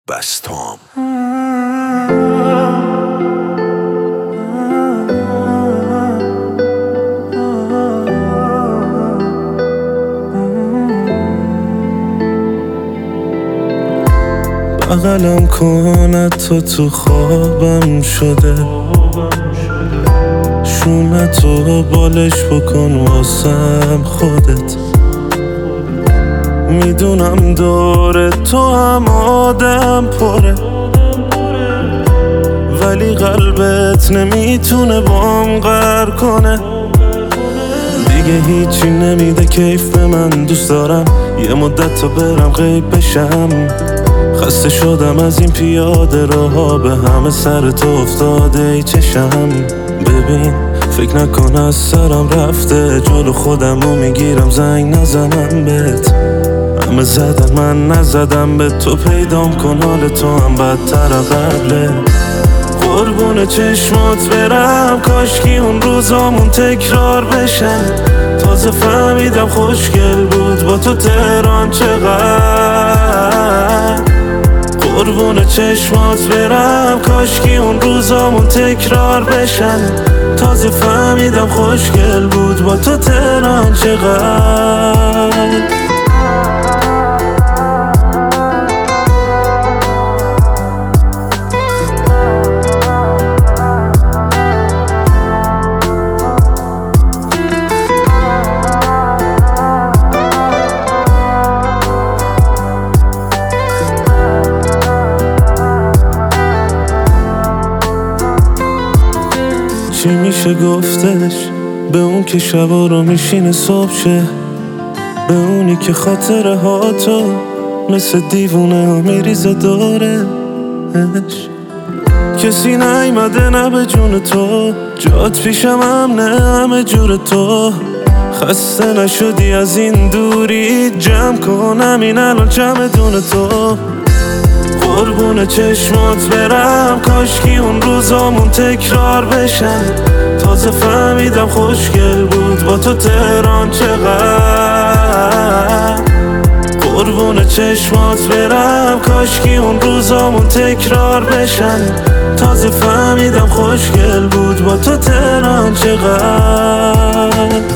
بستام. بغلم کن تو خوابم شده، شونتو بالش بکن واسم خودت. میدونم دور تو هم آدم پره، ولی قلبت نمیتونه بام غر کنه. دیگه هیچی نمیده کیف به من، دوست دارم یه مدت تا برم غیب بشم. خسته شدم از این پیاده راها، به همه سر تو افتاده ای چشم. ببین فکر نکن از سرم رفته، جلو خودمو میگیرم زنگ نزنم بهت. همه زدن من نزدم به تو، پیدام کن حال تو هم بدتر قبله. قربون چشمات برم، کاشکی اون روزامون تکرار بشن. تازه فهمیدم خوشگل بود با تو تهران چقدر. قربون چشمات برم، کاشکی اون روزامون تکرار بشن. تازه فهمیدم خوشگل بود با تو تهران چقدر. چی میشه گفتش به اون که شبا رو میشینه صبح شه، به اونی که خاطره ها تو مثل دیوونه ها میریزه دورش. کسی نیمده نه به جون تو، جات پیشم امنه همه جور تو. خسته نشدی از این دوری، جمع کنم این الان چمدون تو. قربون چشمات برم، کاشکی اون روزامون تکرار بشن. تازه فهمیدم خوشگل بود با تو تهران چقدر. قربون چشمات برم، کاشکی اون روزامون تکرار بشن. تازه فهمیدم خوشگل بود با تو تهران چقدر.